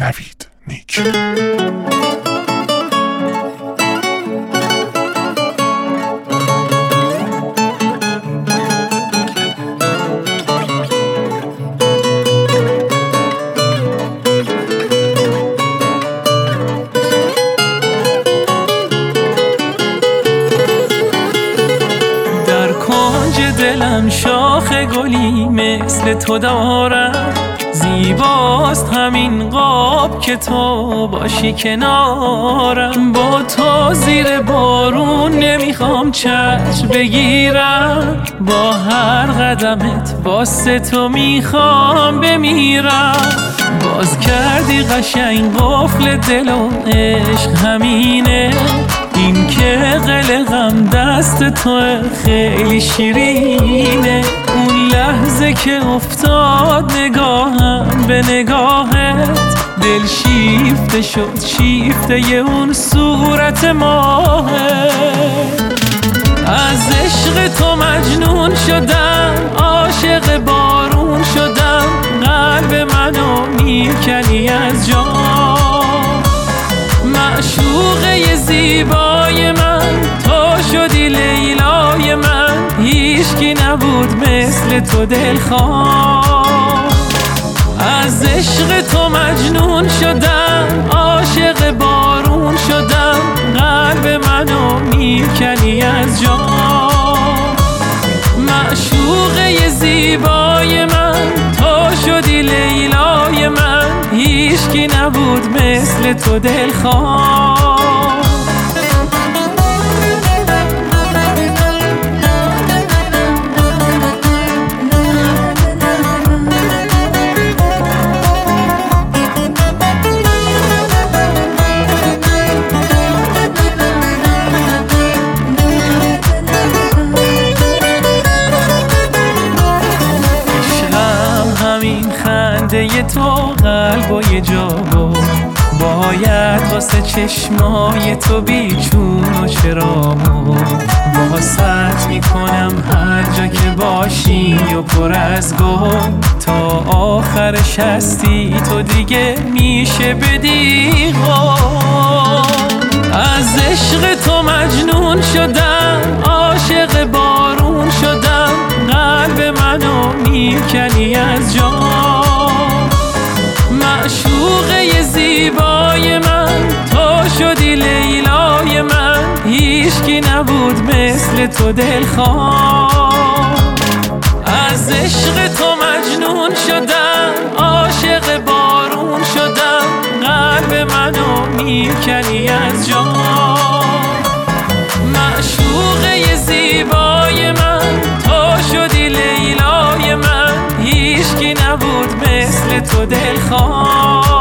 نوید نیک. دلم شاخ گلی مثل تو دارم، زیباست همین قاب که تو باشی کنارم. با تو زیر بارون نمیخوام چتر بگیرم، با هر قدمت واسه تو میخوام بمیرم. باز کردی قشنگ قفل دل و عشق همینه، این که قلقم دست تو خیلی شیرینه. اون لحظه که افتاد نگاهم به نگاهت، دل شیفته شد شیفته اون صورت ماهت. از عشق تو مجنون شدم، عاشق بارون شدم، قلب منو میکنی از جان. معشوقه زیبای من تو شدی لیلای من، هیچکی نبود مثل تو دلخواه. از عشق تو مجنون شدم، عاشق بارون شدم، قلب منو میکنی از جان. معشوقه زیبای من تو شدی لیلای من، هیچکی نبود مثل تو دلخواه. خنده تو قلب و یه جا بود، باید واسه چشمای تو بیچون و چرامو. واسط میکنم هر جا که باشی و پر از گل، تا آخرش هستی تو دیگه میشه بدی قول. از عشق تو مجنون شدم، عاشق بارون شدم، قلب منو میکنی از جان. معشوقه زیبای من تو شدی لیلای من، هیچکی نبود مثل تو دلخواه. از عشق تو مجنون شدم، عاشق بارون شدم، قلب منو میکنی از جان. معشوقه زیبای من تو شدی لیلای من، هیچکی نبود مثل تو دلخواه.